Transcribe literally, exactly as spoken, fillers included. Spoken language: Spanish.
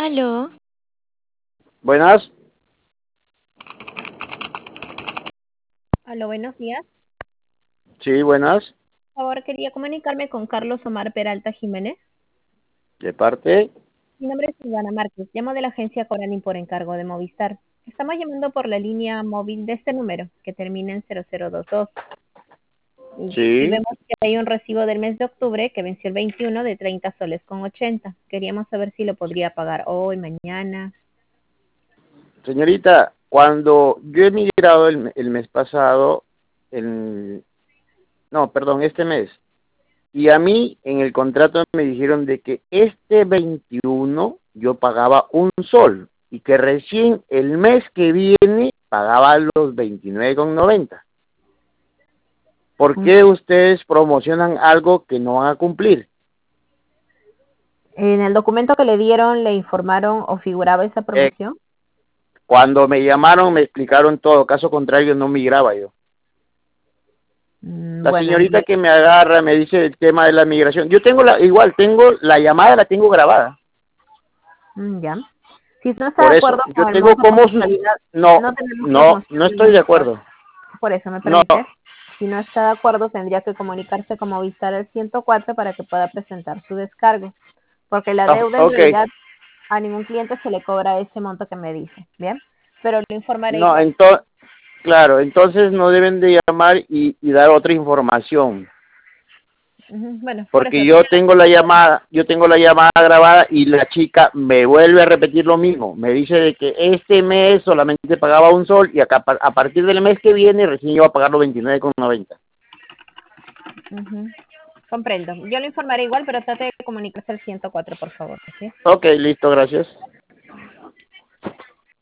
Aló. Buenas. Aló, buenos días. Sí, buenas. Por favor, quería comunicarme con Carlos Omar Peralta Jiménez. ¿De parte? Mi nombre es Silvana Márquez. Llamo de la agencia Corani por encargo de Movistar. Estamos llamando por la línea móvil de este número, que termina en cero cero dos dos. Y, Sí. y vemos que hay un recibo del mes de octubre que venció el veintiuno de treinta soles con ochenta. Queríamos saber si lo podría pagar hoy, mañana. Señorita, cuando yo he migrado el, el mes pasado, el, no, perdón, este mes, y a mí en el contrato me dijeron de que este veintiuno yo pagaba un sol y que recién el mes que viene pagaba los veintinueve con noventa. ¿Por qué ustedes promocionan algo que no van a cumplir? ¿En el documento que le dieron le informaron o figuraba esa Eh, promoción? cuando me llamaron me explicaron todo, caso contrario no migraba yo. Mm, La bueno, señorita le- que me agarra me dice el tema de la migración. Yo tengo la, igual tengo la llamada, la tengo grabada. mm, ya. Si no está Por de eso, acuerdo yo con el tengo monto, por como sus... casualidad, No, no tenemos no, promoción no en estoy de veinticuatro. acuerdo. Por eso, ¿me No, permite? Si no está de acuerdo, tendría que comunicarse con Movistar al ciento cuatro para que pueda presentar su descargo. Porque la ah, deuda en ok. realidad a ningún cliente se le cobra ese monto que me dice, ¿bien? Pero lo informaré No, igual. entonces, claro, entonces no deben de llamar y, y dar otra información. Ujú, bueno, por eso, Porque yo tiene tengo la llamada, yo tengo la llamada grabada y la chica me vuelve a repetir lo mismo. Me dice de que este mes solamente pagaba un sol y acá, a partir del mes que viene recién iba a pagar los veintinueve con noventa. la- ujú, comprendo. Yo lo informaré igual, pero trate de comunicarse al ciento cuatro, por favor, ¿sí? Ok, listo, gracias.